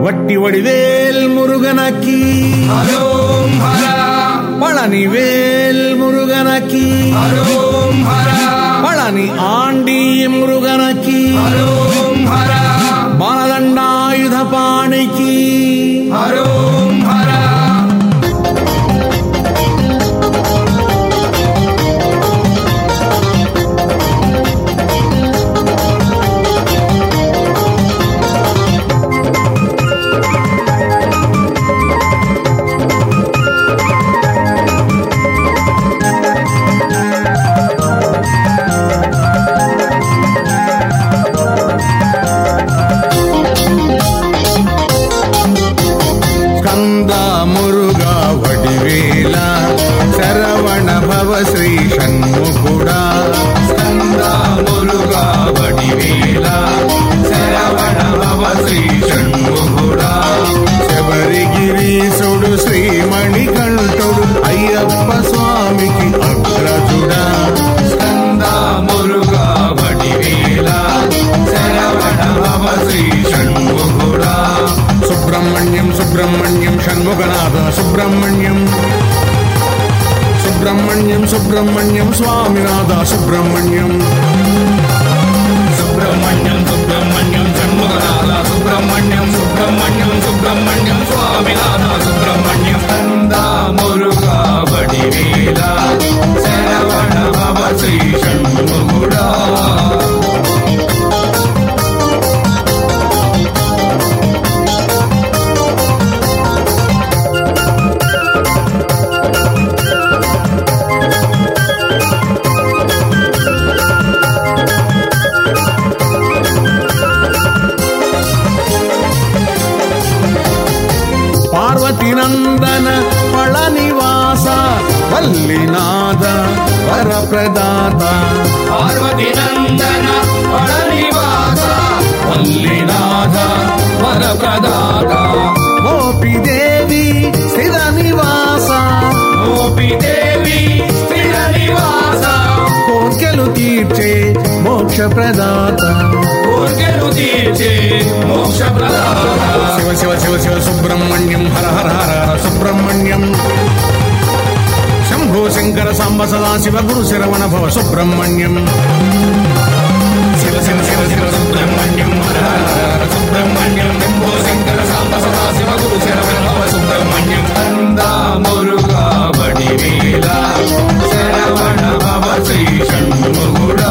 வட்டி வடிவேல் முருகனக்கி ஹரோம் ஹரா பழனிவேல் முருகனக்கி ஹரோம் ஹரா பழனி ஆண்டி முருகனக்கி ஹரோம் ஹரா பாலதண்டாயுத பாணிக்கு ஹரோம் ஹரா శ్రీ షణ్ముఖుడా స్కందా మురుగా వడివేల శరవణ భవ శ్రీ షణ్ముఖుడా శబరిగిరీశుడు శ్రీమణికంఠుడు అయ్యప్ప స్వామికి అగ్రజుడా స్కందా మురుగా వడివేల శరవణ భవ శ్రీ షణ్ముఖుడా సుబ్రహ్మణ్యం సుబ్రహ్మణ్యం షణ్ముఖనాథ సుబ్రహ్మణ్యం సుబ్రహ్మణ్యం సుబ్రహ్మణ్యం స్వామినాథ సుబ్రహ్మణ్యం సుబ్రహ్మణ్యం సుబ్రహ్మణ్యం షణ్ముఖనాథ సుబ్రహ్మణ్యం సుబ్రహ్మణ్యం సుబ్రహ్మణ్యం స్వామినాథ సుబ్రహ్మణ్యం స్కందా మురుగా వడివేల శరవణ భవ శ్రీ షణ్ముఖుడా పార్వతీనందన పళనివాస వల్లినాథ వరప్రదాత పార్వతీనందన పళనివాస వల్లినాథ వరప్రదాత మోపిదేవి స్థిర నివాస మోపిదేవి స్థిర నివాస కోర్కెలు తీర్చే మోక్ష ప్రదాత కోర్కెలు తీర్చే మోక్ష ప్రదాత శివ శివ శివ శివ సుబ్రహ్మణ్యం హర హర హర హర సుబ్రహ్మణ్యం శంభో శంకర సాంబ సదా శివ గురు శరవణ భవ సుబ్రహ్మణ్యం శివ శివ శివ శివ సుబ్రహ్మణ్యం హర హర హర సుబ్రహ్మణ్యం శంభో శంకర సాంబ సదా శివ గురు శరవణ భవ సుబ్రహ్మణ్యం స్కందా మురుగా వడివేల శరవణ భవ శ్రీ షణ్ముఖుడా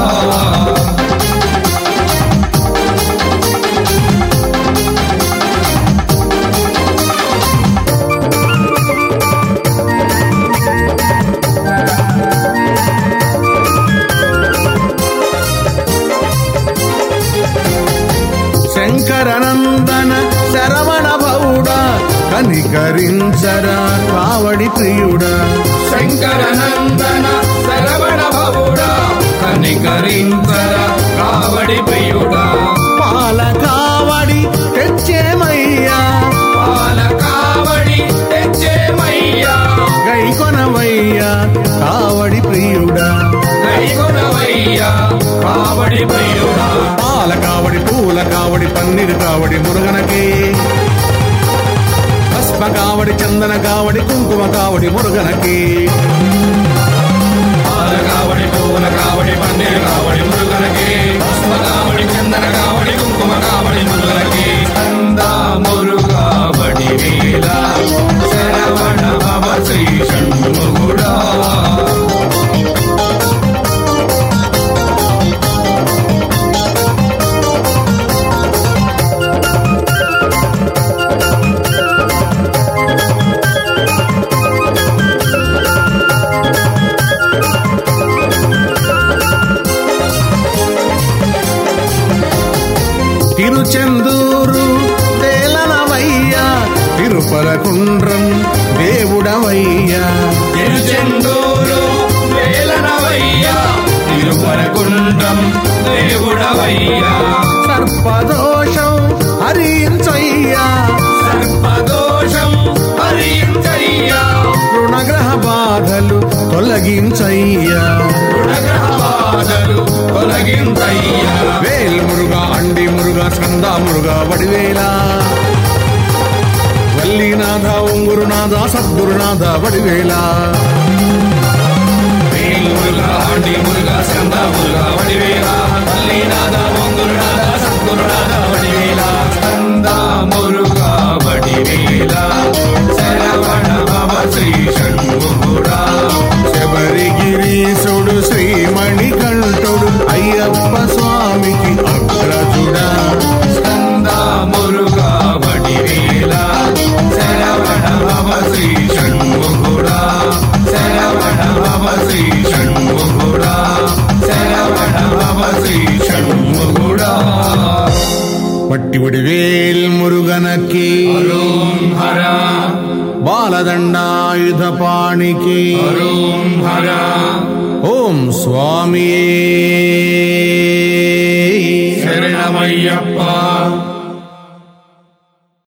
శంకరనందన శరవణ భవుడా కనికరించరా కావడి ప్రియుడా శంకరనందన శరవణ భవుడా కనికరించర కావడి ప్రియుడా పాల కావడి తెచ్చేమయ్యా పాల కావడి తెచ్చేమయ్యా గైకొనవయ్యా కావడి ప్రియుడా గైకొనవయ్యా కావడి ప్రియుడా పాల కావడి పూల కావడి పన్నీరు కావడి మురుగనకి భస్మ కావడి చందన కావడి కుంకుమ కావడి మురుగనకి పాల కావడి పూల కావడి పన్నీరు కావడి మురుగనకి భస్మ కావడి చందన కావడి కుంకుమ కావడి మురుగనకి స్కందా మురుగా వడివేల శరవణ భవ శ్రీ షణ్ముఖుడా తిరుచెందూరు తేలనవయ్యా తిరుపరకుండ్రం దేవుడవయ్యా తిరుచెందూరు వేలనవయ్యా తిరుపరకుండం దేవుడవయ్యా సర్పదోషం హరించయ్యా సర్పదోషం హరించయ్యా రుణగ్రహ బాధలు తొలగించయ్యా రుణగ్రహ బాధలు తొలగించయ్యా వేల్ మురుగా అండి మురుగా స్కంద మురుగా వడివేలా శ్రీమణినాథ ఓం గురునాథ సద్గురునాథ వడివేలా వేల్ మురుగా ఆండి మురుగా స్కంద మురుగా వడివేలా వల్లీనాథ ఓం గురునాథ సద్గురునాథ వడివేలా స్కంద మురుగా వడివేలా శరవణ భవ శ్రీ షణ్ముఖుడా శబరిగిరీశుడు శ్రీమణికంఠుడు అయ్యప్ప స్వామికి అగ్రజుడా స్కంద మురుగా వడివేలా శరవణ భవ శ్రీ షణ్ముఖుడా శరవణ భవ శ్రీ షణ్ముఖుడా శరవణ భవ శ్రీ షణ్ముఖుడా పట్టి వడివేల్ మురుగనకి ఓం హర బాలదండాయుధపాణికి ఓం హర ఓం స్వామియే శరణమయ్యప్ప